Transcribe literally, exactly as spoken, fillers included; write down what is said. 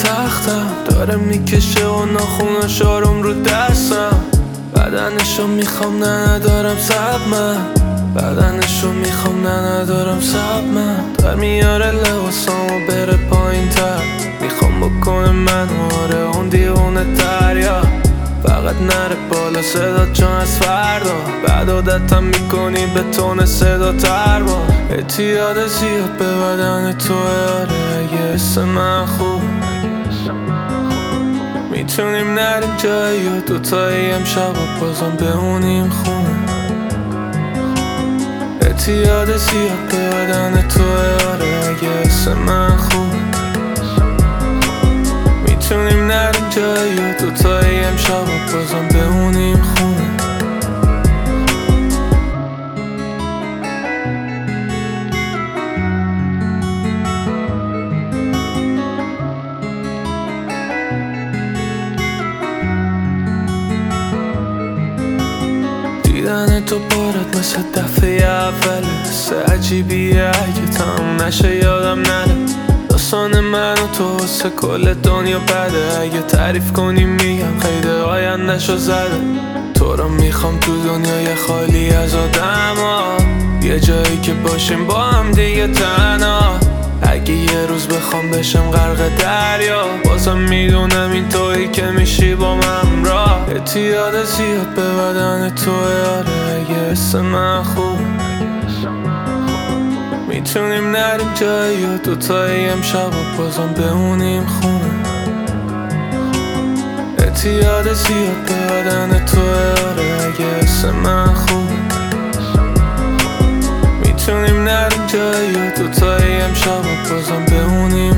تختم داره میکشه و ناخوناش آروم رو دستم. بدنشو میخوام نه ندارم سب من بدنشو میخوام نه ندارم سب من در میاره لباسامو بره پایین تر. میخوام بکنه من آره اون دیونه دریا فقط نره بالا صدا چون از فردا بعد عادتم میکنی به تون صدا تر با اعتیاد زیاد به بدن تو آره اگه حس من خوب میتونیم نریم جایی یا دوتایی امشب و بازم بمونیم خونه. اعتیاد زیاد به بدن تو آره اگه حس من خوب میتونیم نریم جایی یا دوتایی امشب و بازم بمونیم خونه. دیدن تو بارد مثل دفعه اوله حس عجیبیه اگه تمام نشه یادم نره داستان من و تو حس کل دنیا بده اگه تعریف کنی میگم خیلی آیندهشو زده. تو رو میخوام تو دنیای خالی از آدم ها یه جایی که باشیم با هم دیگه تنها اگه یه روز بخوام بشم غرق دریا بازم میدونم این تویی که میشی با من را. اعتیاد زیاد به بدن تو آره اگه حس من خوب میتونیم نریم جایی یا دوتایی امشب و بازم بمونیم خونه. اعتیاد زیاد به بدن تو آره اگه حس من خوب میتونیم نریم جایی یا دوتایی امشب و بازم بمونیم